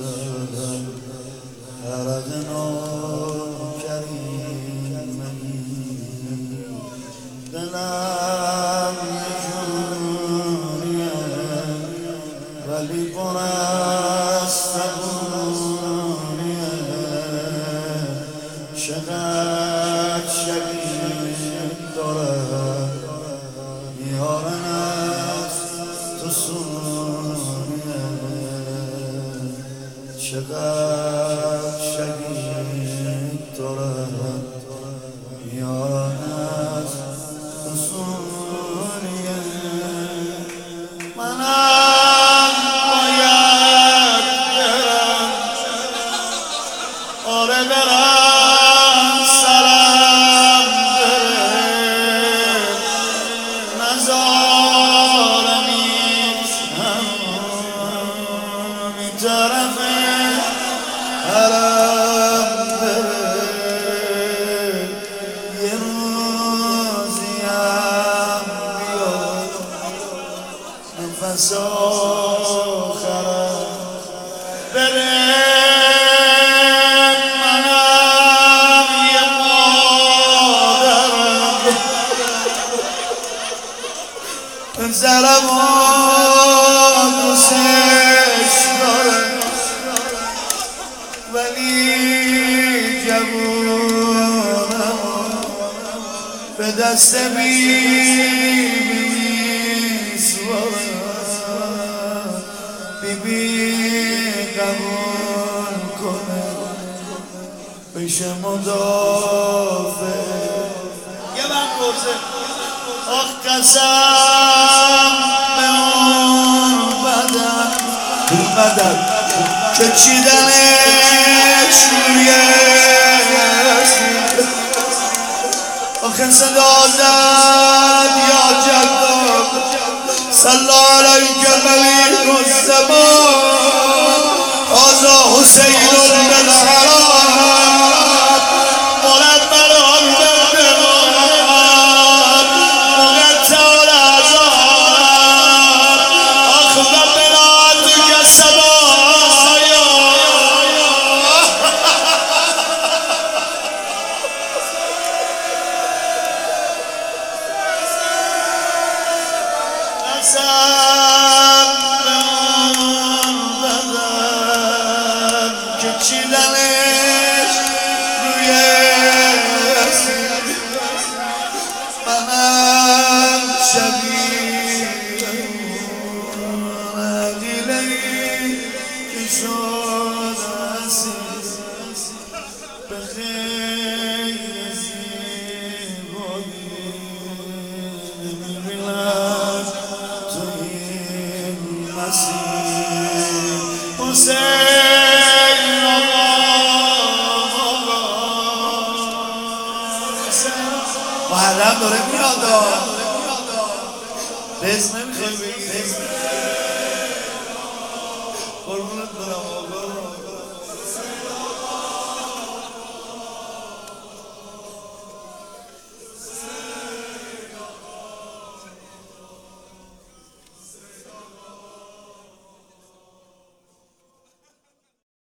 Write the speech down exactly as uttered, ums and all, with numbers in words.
عرق ناکریم دلم یه جوریه ولی پر از صبوریه چقدر شبیه داره یارن از تو سونیه چقدر شبیه داره یارن از تو سونیه منم باید برم آره برم سرم بره نزارم ایت همون طرف حرم بره یه روزیم بیاد نفس آخرم بره منم یه مادرم پسرم و دوستش دارم ولی جوونم به دست بیبی میسپارم بیبی قبول کنه بشه مدافع یه من گرزه آخ قسم به اون بدن اون بدن که چیدنش روی آخه صدا زد یا جداد صلی علیک ملیک الزمان آزا حسین بالحرام مولد مرام بالدمار مقطع الازار اخبر بلادك السبايا قسم به اون بدن که چیدنش روی منم شبیه اون عقیله‌ای که شد عزیز به خیر زیبایی نمی‌بینم تو این مسیر حسین آقا محرم داره میاد رزم نمیخوای بگی